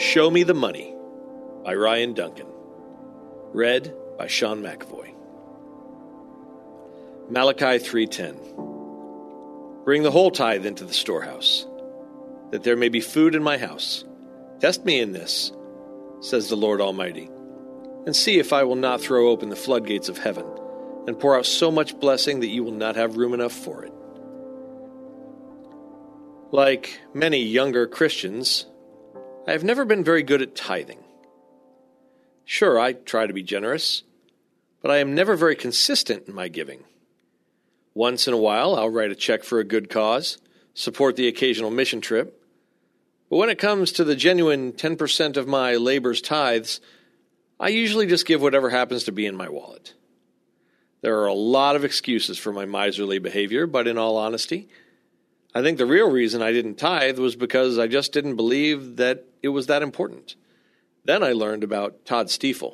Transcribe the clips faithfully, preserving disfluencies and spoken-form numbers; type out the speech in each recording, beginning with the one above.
Show Me the Money by Ryan Duncan. Read by Sean McAvoy. Malachi three ten. Bring the whole tithe into the storehouse, that there may be food in my house. Test me in this, says the Lord Almighty, and see if I will not throw open the floodgates of heaven and pour out so much blessing that you will not have room enough for it. Like many younger Christians, I have never been very good at tithing. Sure, I try to be generous, but I am never very consistent in my giving. Once in a while, I'll write a check for a good cause, support the occasional mission trip. But when it comes to the genuine ten percent of my labor's tithes, I usually just give whatever happens to be in my wallet. There are a lot of excuses for my miserly behavior, but in all honesty, I think the real reason I didn't tithe was because I just didn't believe that it was that important. Then I learned about Todd Stiefel.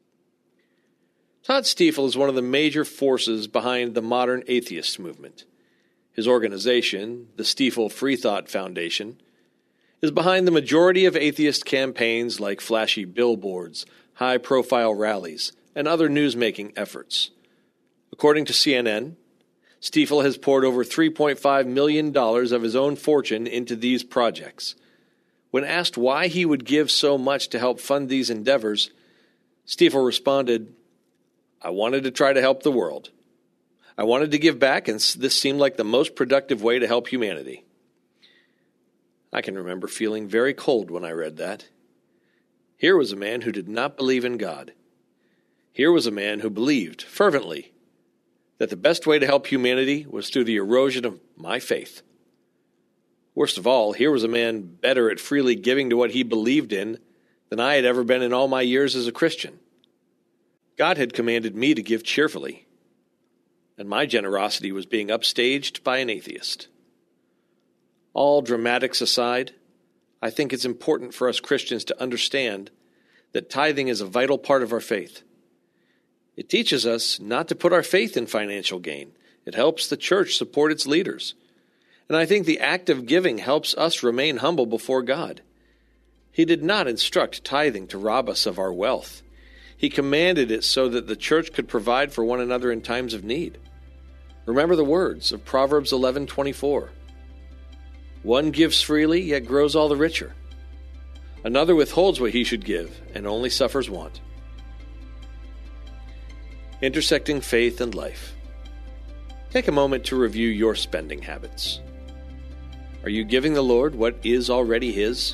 Todd Stiefel is one of the major forces behind the modern atheist movement. His organization, the Stiefel Freethought Foundation, is behind the majority of atheist campaigns like flashy billboards, high-profile rallies, and other news-making efforts. According to C N N, Stiefel has poured over three point five million dollars of his own fortune into these projects. When asked why he would give so much to help fund these endeavors, Stiefel responded, "I wanted to try to help the world. I wanted to give back, and this seemed like the most productive way to help humanity." I can remember feeling very cold when I read that. Here was a man who did not believe in God. Here was a man who believed, fervently, that the best way to help humanity was through the erosion of my faith. Worst of all, here was a man better at freely giving to what he believed in than I had ever been in all my years as a Christian. God had commanded me to give cheerfully, and my generosity was being upstaged by an atheist. All dramatics aside, I think it's important for us Christians to understand that tithing is a vital part of our faith. It teaches us not to put our faith in financial gain. It helps the church support its leaders. And I think the act of giving helps us remain humble before God. He did not instruct tithing to rob us of our wealth. He commanded it so that the church could provide for one another in times of need. Remember the words of Proverbs eleven twenty-four. One gives freely, yet grows all the richer. Another withholds what he should give, and only suffers want. Intersecting faith and life. Take a moment to review your spending habits. Are you giving the Lord what is already His?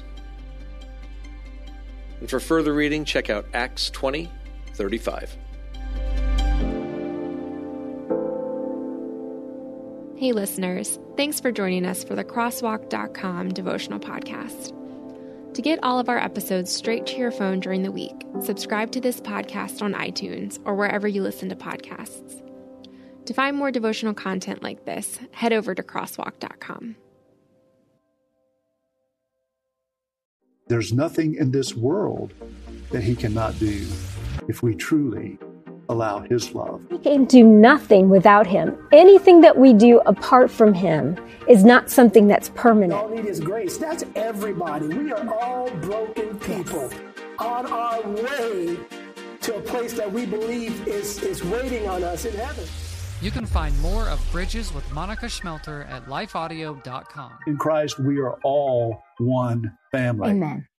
And for further reading, check out Acts twenty thirty-five. Hey listeners, thanks for joining us for the crosswalk dot com devotional podcast. To get all of our episodes straight to your phone during the week, subscribe to this podcast on iTunes or wherever you listen to podcasts. To find more devotional content like this, head over to crosswalk dot com. There's nothing in this world that He cannot do if we truly allow His love. We can do nothing without Him. Anything that we do apart from Him is not something that's permanent. All need His grace. That's everybody. We are all broken people on our way to a place that we believe is, is waiting on us in heaven. You can find more of Bridges with Monica Schmelter at life audio dot com. In Christ, we are all one family. Amen.